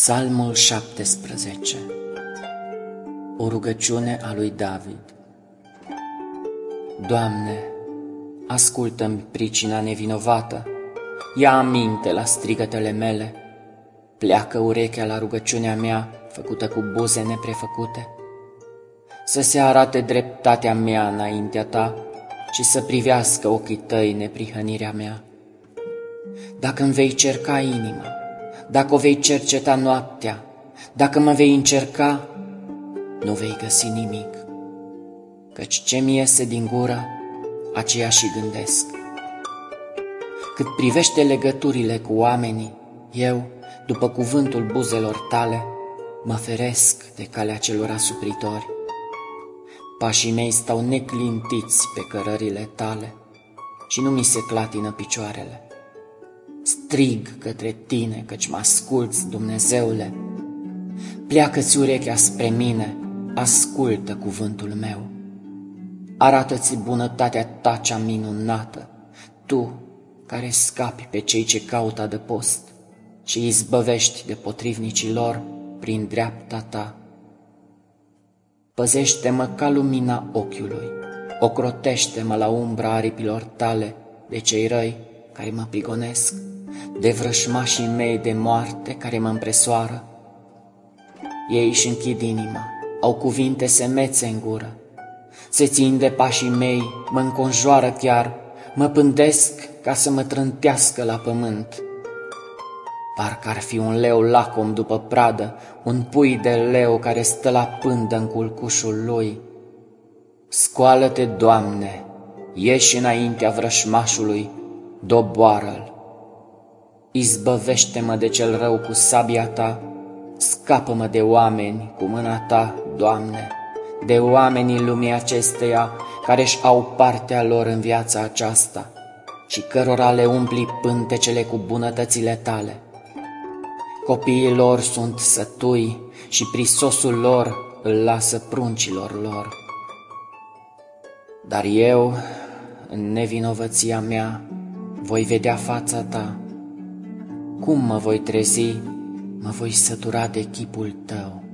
Psalmul 17. O rugăciune a lui David. Doamne, ascultă-mi pricina nevinovată, ia aminte la strigătele mele, pleacă urechea la rugăciunea mea, făcută cu buze neprefăcute. Să se arate dreptatea mea înaintea ta și să privească ochii tăi neprihănirea mea. Dacă îmi vei cerca inima, dacă o vei cerceta noaptea, dacă mă vei încerca, nu vei găsi nimic, căci ce-mi iese din gură, aceea și gândesc. Cât privește legăturile cu oamenii, eu, după cuvântul buzelor tale, mă feresc de calea celor asupritori. Pașii mei stau neclintiți pe cărările tale și nu mi se clatină picioarele. Strig către tine, căci mă asculți, Dumnezeule. Pleacă-ți urechea spre mine, ascultă cuvântul meu. Arată-ți bunătatea ta cea minunată, tu care scapi pe cei ce caută adăpost și îi izbăvești de potrivnicii lor prin dreapta ta. Păzește-mă ca lumina ochiului, ocrotește-mă la umbra aripilor tale de cei răi care mă prigonesc, de vrășmașii mei de moarte care mă împresoară. Ei își închid inima, au cuvinte semețe în gură, se țin de pașii mei, mă înconjoară chiar, mă pândesc ca să mă trântească la pământ. Parcă ar fi un leu lacom după pradă, un pui de leu care stă la pândă în culcușul lui. Scoală-te, Doamne, ieși înaintea vrășmașului, doboară-l. Izbăvește-mă de cel rău cu sabia ta, scapă-mă de oameni cu mâna ta, Doamne, de oamenii lumii acesteia care își au partea lor în viața aceasta și cărora le umpli pântecele cu bunătățile tale. Copiii lor sunt sătui și prisosul lor îl lasă pruncilor lor. Dar eu, în nevinovăția mea, voi vedea fața ta. Cum mă voi trezi, mă voi sătura de chipul tău.